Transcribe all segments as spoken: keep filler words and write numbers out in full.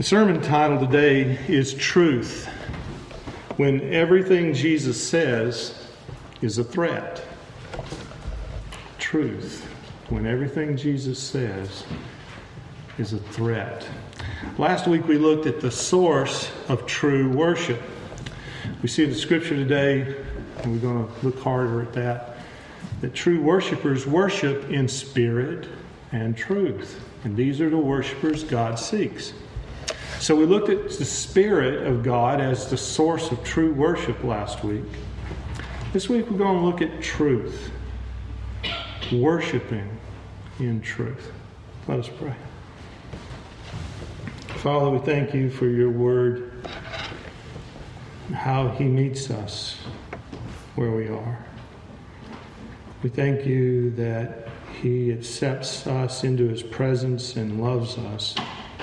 The sermon title today is Truth, when everything Jesus says is a threat. Truth, when everything Jesus says is a threat. Last week we looked at the source of true worship. We see in the scripture today, and we're going to look harder at that, that true worshipers worship in spirit and truth. And these are the worshipers God seeks. So we looked at the Spirit of God as the source of true worship last week. This week we're going to look at truth. Worshiping in truth. Let us pray. Father, we thank you for your word, how he meets us where we are. We thank you that he accepts us into his presence and loves us.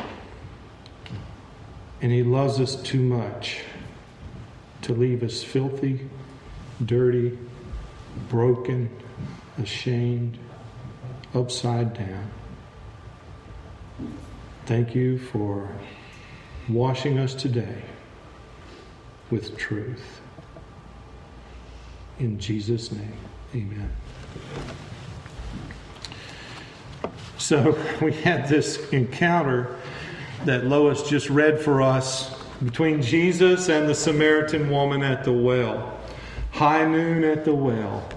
And he loves us too much to leave us filthy, dirty, broken, ashamed, upside down. Thank you for washing us today with truth. In Jesus' name, amen. So we had this encounter that Lois just read for us between Jesus and the Samaritan woman at the well. High noon at the well.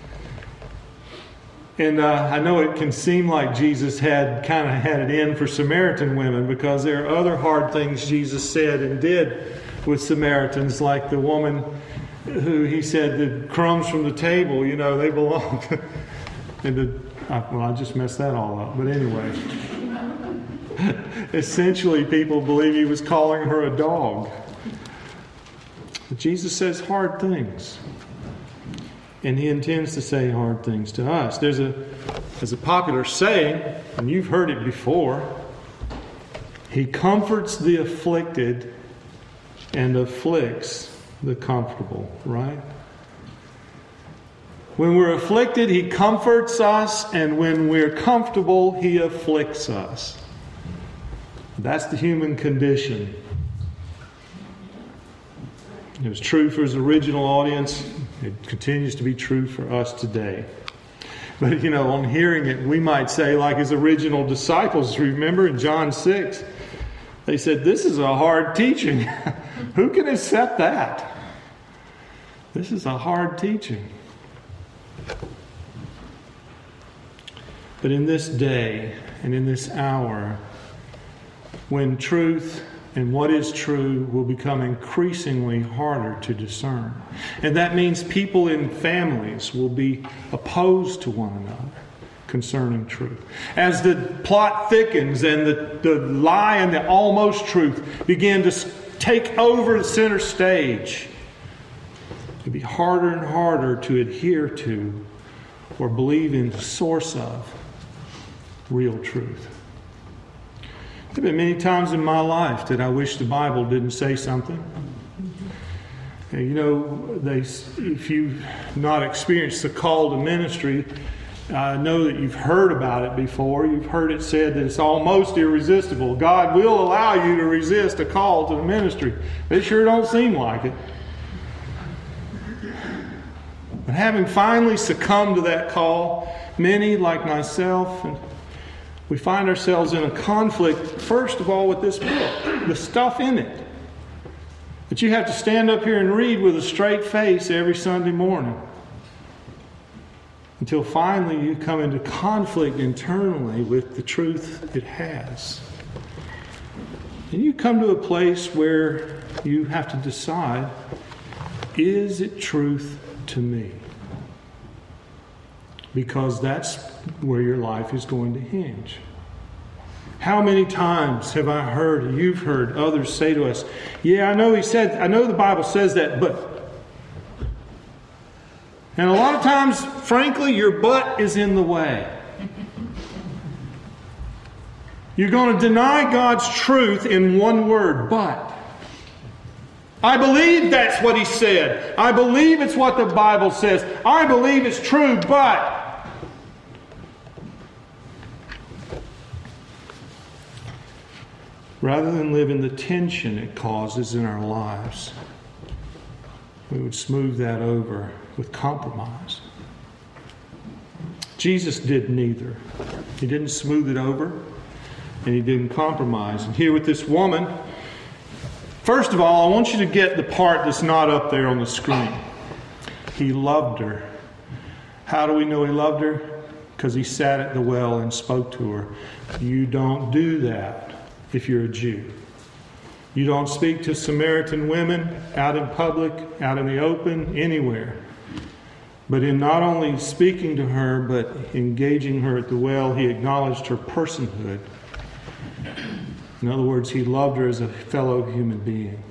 And uh, I know it can seem like Jesus had kind of had it in for Samaritan women, because there are other hard things Jesus said and did with Samaritans, like the woman who he said the crumbs from the table, you know, they belong to, and the, well, I just messed that all up. But anyway, essentially people believe he was calling her a dog. But Jesus says hard things. And he intends to say hard things to us. There's a, there's a popular saying, and you've heard it before. He comforts the afflicted and afflicts the comfortable, right? When we're afflicted, he comforts us, and when we're comfortable, he afflicts us. That's the human condition. It was true for his original audience. It continues to be true for us today. But, you know, on hearing it, we might say, like his original disciples, remember in John six, they said, this is a hard teaching. Who can accept that? This is a hard teaching. But in this day and in this hour, when truth and what is true will become increasingly harder to discern. And that means people in families will be opposed to one another concerning truth. As the plot thickens and the, the lie and the almost truth begin to take over the center stage, it'll be harder and harder to adhere to or believe in the source of real truth. There have been many times in my life that I wish the Bible didn't say something. And you know, they, if you've not experienced the call to ministry, I know that you've heard about it before. You've heard it said that it's almost irresistible. God will allow you to resist a call to the ministry. It sure don't seem like it. But having finally succumbed to that call, many like myself, and we find ourselves in a conflict, first of all, with this book, the stuff in it, that you have to stand up here and read with a straight face every Sunday morning, until finally you come into conflict internally with the truth it has. And you come to a place where you have to decide, is it truth to me? Because that's where your life is going to hinge. How many times have I heard, you've heard others say to us, yeah, I know he said, I know the Bible says that, but. And a lot of times, frankly, your but is in the way. You're going to deny God's truth in one word, but. I believe that's what he said. I believe it's what the Bible says. I believe it's true, but. rather than live in the tension it causes in our lives, we would smooth that over with compromise. Jesus did neither. He didn't smooth it over, and he didn't compromise. And here with this woman, first of all, I want you to get the part that's not up there on the screen. He loved her. How do we know he loved her? Because he sat at the well and spoke to her. You don't do that if you're a Jew. You don't speak to Samaritan women out in public, out in the open, anywhere. But in not only speaking to her, but engaging her at the well, he acknowledged her personhood. In other words, he loved her as a fellow human being.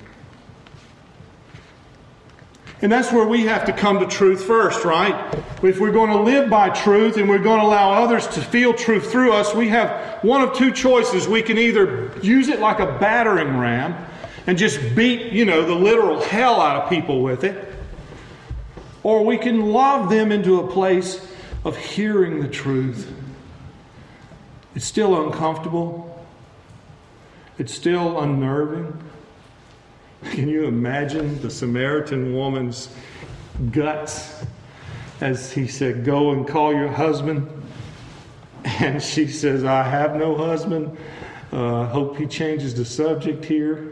And that's where we have to come to truth first, right? If we're going to live by truth and we're going to allow others to feel truth through us, we have one of two choices. We can either use it like a battering ram and just beat, you know, the literal hell out of people with it. Or we can love them into a place of hearing the truth. It's still uncomfortable. It's still unnerving. Can you imagine the Samaritan woman's guts as he said, go and call your husband? And she says, I have no husband. Uh, hope he changes the subject here.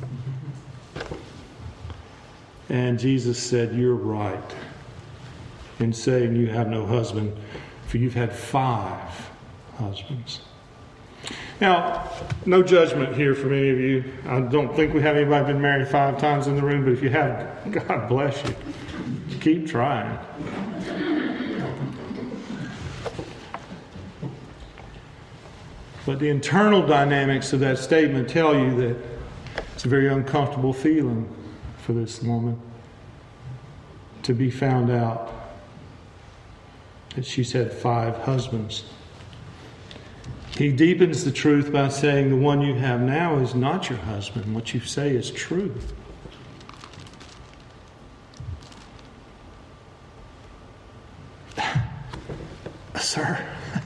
And Jesus said, you're right in saying you have no husband, for you've had five husbands. Now, no judgment here from any of you. I don't think we have anybody been married five times in the room, but if you have, God bless you. Keep trying. But the internal dynamics of that statement tell you that it's a very uncomfortable feeling for this woman to be found out that she's had five husbands. He deepens the truth by saying the one you have now is not your husband. What you say is true. Sir,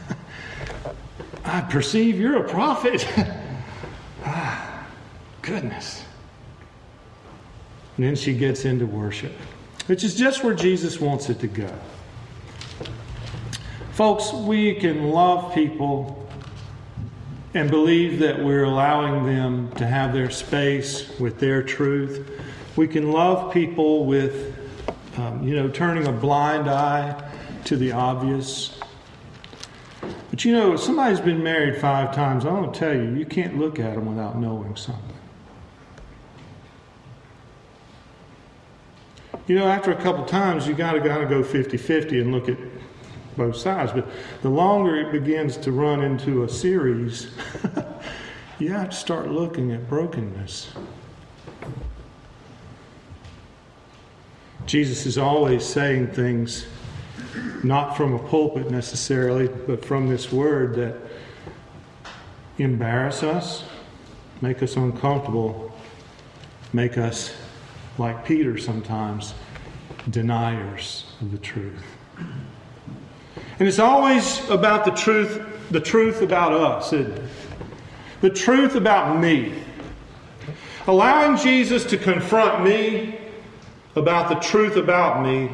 I perceive you're a prophet. Ah, goodness. And then she gets into worship, which is just where Jesus wants it to go. Folks, we can love people and believe that we're allowing them to have their space with their truth. We can love people with, um, you know, turning a blind eye to the obvious. But you know, if somebody's been married five times, I want to tell you, you can't look at them without knowing something. You know, after a couple times, you got to kind of go fifty-fifty and look at both sides. But the longer it begins to run into a series, you have to start looking at brokenness. Jesus is always saying things not from a pulpit necessarily, but from this word that embarrass us, make us uncomfortable, make us, like Peter sometimes, deniers of the truth. And it's always about the truth, the truth about us, isn't it? The truth about me. Allowing Jesus to confront me about the truth about me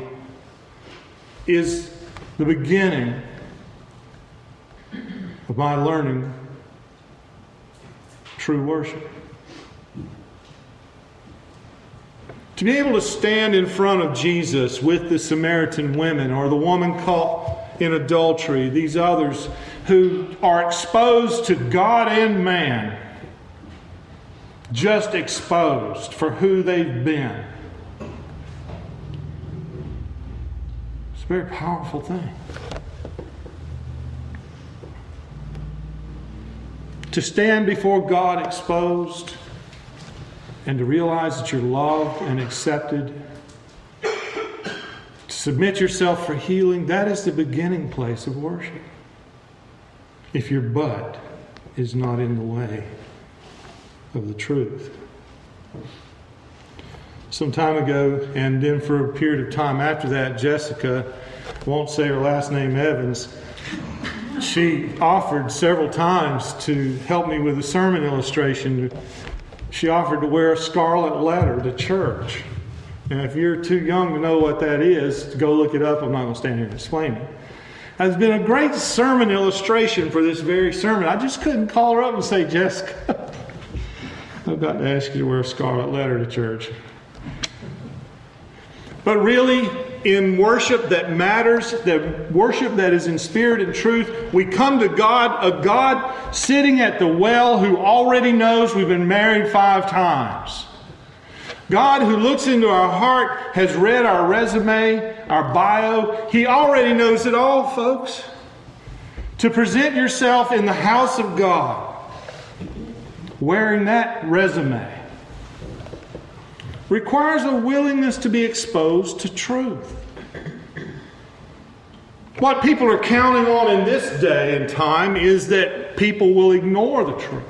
is the beginning of my learning true worship. To be able to stand in front of Jesus with the Samaritan women or the woman caught in adultery, these others who are exposed to God and man, just exposed for who they've been. It's a very powerful thing. To stand before God exposed and to realize that you're loved and accepted, to submit yourself for healing, that is the beginning place of worship. If your butt is not in the way of the truth. Some time ago, and then for a period of time after that, Jessica, won't say her last name, Evans, she offered several times to help me with a sermon illustration. She offered to wear a scarlet letter to church. And if you're too young to know what that is, go look it up. I'm not going to stand here and explain it. It's been a great sermon illustration for this very sermon. I just couldn't call her up and say, Jessica, I've got to ask you to wear a scarlet letter to church. But really, in worship that matters, that worship that is in spirit and truth, we come to God, a God sitting at the well who already knows we've been married five times. God who looks into our heart, has read our resume, our bio. He already knows it all, folks. To present yourself in the house of God, wearing that resume, requires a willingness to be exposed to truth. What people are counting on in this day and time is that people will ignore the truth.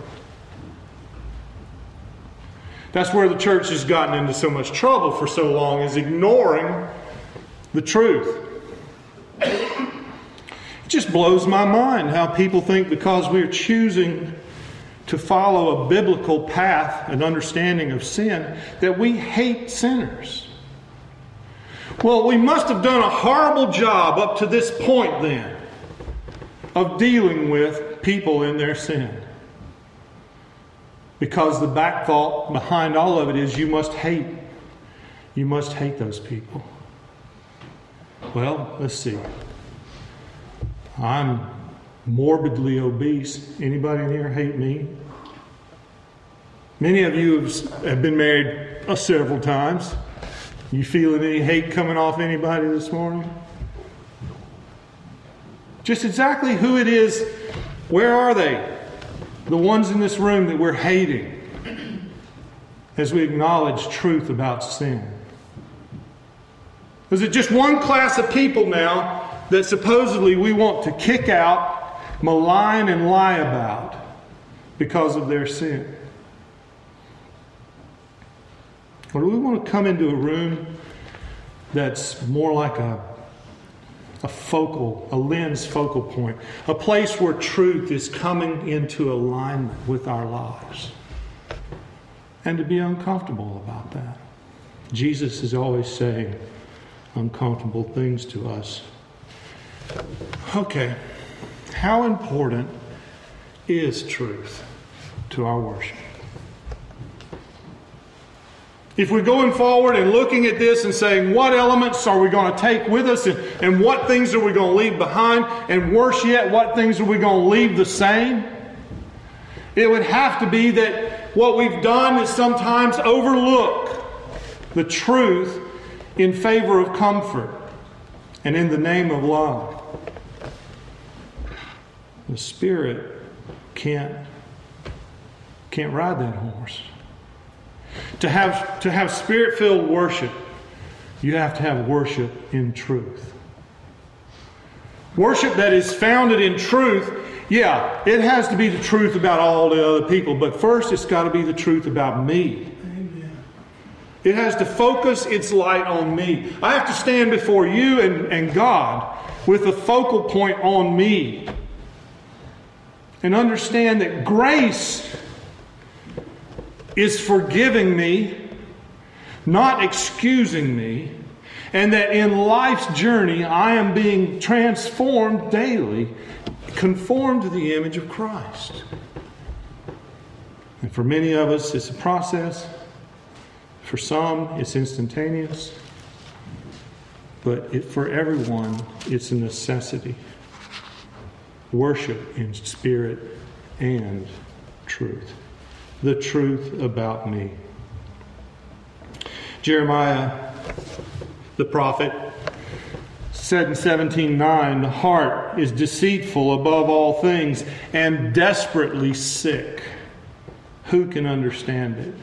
That's where the church has gotten into so much trouble for so long, is ignoring the truth. It just blows my mind how people think because we're choosing to follow a biblical path and understanding of sin, that we hate sinners. Well, we must have done a horrible job up to this point then of dealing with people in their sin. Because the back thought behind all of it is you must hate. You must hate those people. Well, let's see. I'm morbidly obese. Anybody in here hate me? Many of you have been married uh, several times. You feeling any hate coming off anybody this morning? Just exactly who it is. Where are they? The ones in this room that we're hating as we acknowledge truth about sin. Is it just one class of people now that supposedly we want to kick out, malign, and lie about because of their sin? Or do we want to come into a room that's more like a, a focal, a lens focal point, a place where truth is coming into alignment with our lives, and to be uncomfortable about that? Jesus is always saying uncomfortable things to us. Okay, how important is truth to our worship? If we're going forward and looking at this and saying, what elements are we going to take with us, and, and what things are we going to leave behind, and worse yet, what things are we going to leave the same? It would have to be that what we've done is sometimes overlook the truth in favor of comfort and in the name of love. The Spirit can't, can't ride that horse. To have, to have Spirit-filled worship, you have to have worship in truth. Worship that is founded in truth, yeah, it has to be the truth about all the other people, but first it's got to be the truth about me. Amen. It has to focus its light on me. I have to stand before you and, and God with a focal point on me. And understand that grace is forgiving me, not excusing me, and that in life's journey I am being transformed daily, conformed to the image of Christ. And for many of us, it's a process. For some, it's instantaneous. But it, for everyone, it's a necessity. Worship in spirit and truth. The truth about me. Jeremiah, the prophet, said in seventeen nine, the heart is deceitful above all things and desperately sick. Who can understand it?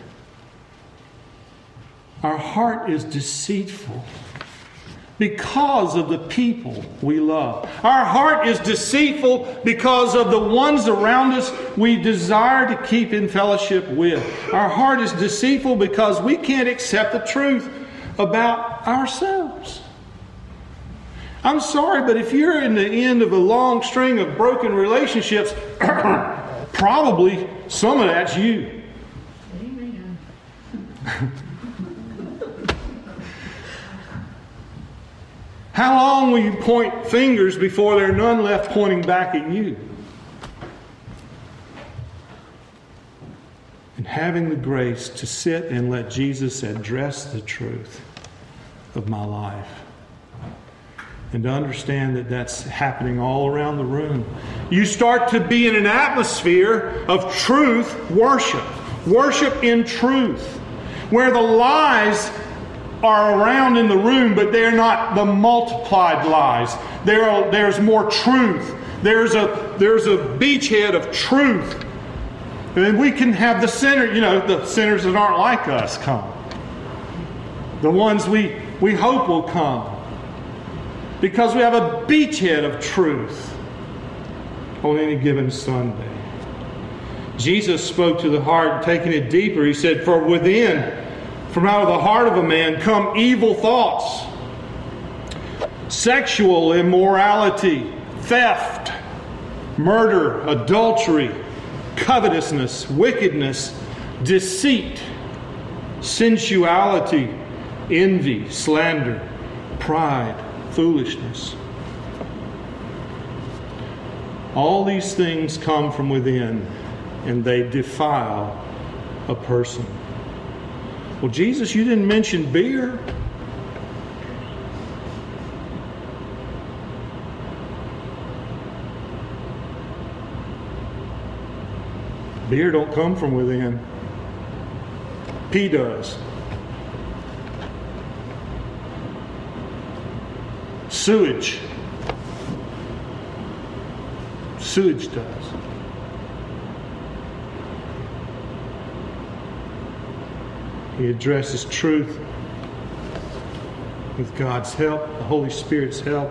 Our heart is deceitful because of the people we love. Our heart is deceitful because of the ones around us we desire to keep in fellowship with. Our heart is deceitful because we can't accept the truth about ourselves. I'm sorry, but if you're in the end of a long string of broken relationships, probably some of that's you. Amen. How long will you point fingers before there are none left pointing back at you? And having the grace to sit and let Jesus address the truth of my life. And to understand that that's happening all around the room. You start to be in an atmosphere of truth worship. Worship in truth. Where the lies are around in the room, but they're not the multiplied lies. There are, there's more truth. There's a, there's a beachhead of truth. And we can have the sinner, you know, the sinners that aren't like us come. The ones we, we hope will come. Because we have a beachhead of truth on any given Sunday. Jesus spoke to the heart, taking it deeper. He said, for within, from out of the heart of a man come evil thoughts, sexual immorality, theft, murder, adultery, covetousness, wickedness, deceit, sensuality, envy, slander, pride, foolishness. All these things come from within, and they defile a person. Well, Jesus, you didn't mention beer. Beer don't come from within. Pee does. Sewage. Sewage does. He addresses truth with God's help, the Holy Spirit's help.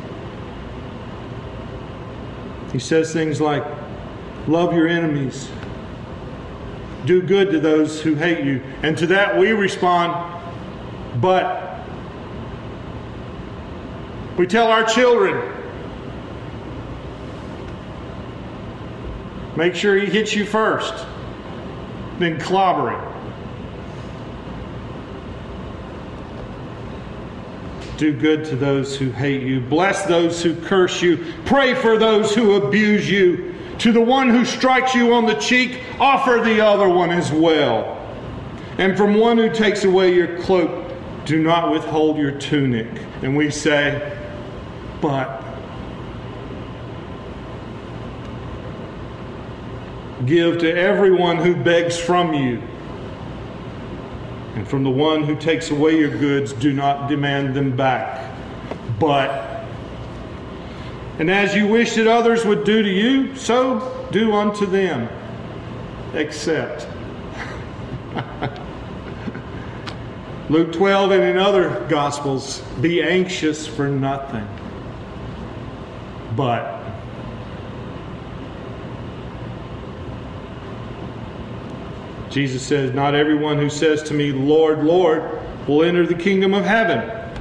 He says things like, love your enemies. Do good to those who hate you. And to that we respond, but. We tell our children, make sure he hits you first, then clobber him. Do good to those who hate you. Bless those who curse you. Pray for those who abuse you. To the one who strikes you on the cheek, offer the other one as well. And from one who takes away your cloak, do not withhold your tunic. And we say, but give to everyone who begs from you. And from the one who takes away your goods, do not demand them back. But, and as you wish that others would do to you, so do unto them. Except. Luke twelve and in other Gospels, be anxious for nothing. But. Jesus says, not everyone who says to me, Lord, Lord, will enter the kingdom of heaven.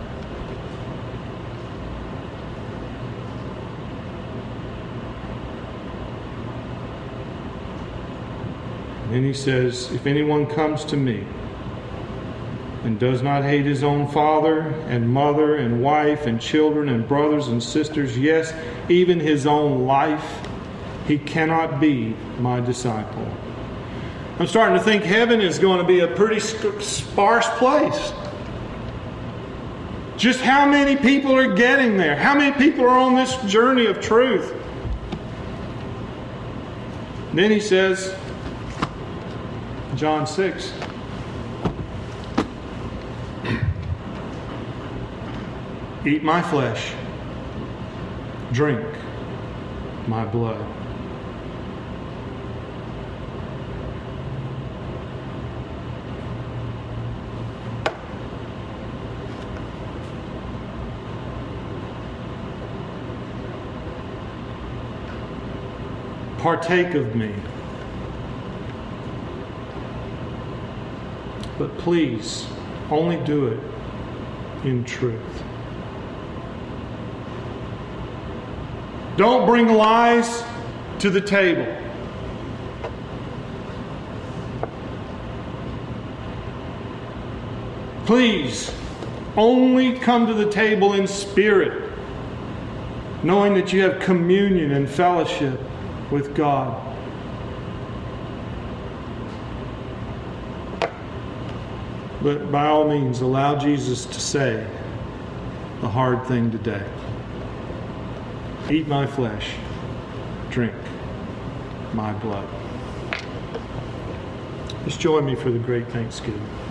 And then he says, if anyone comes to me and does not hate his own father and mother and wife and children and brothers and sisters, yes, even his own life, he cannot be my disciple. I'm starting to think heaven is going to be a pretty sparse place. Just how many people are getting there? How many people are on this journey of truth? And then he says, John six, eat my flesh, drink my blood. Partake of me. But please, only do it in truth. Don't bring lies to the table. Please, only come to the table in spirit, knowing that you have communion and fellowship with God. But by all means, allow Jesus to say the hard thing today. Eat my flesh, drink my blood. Just join me for the great Thanksgiving.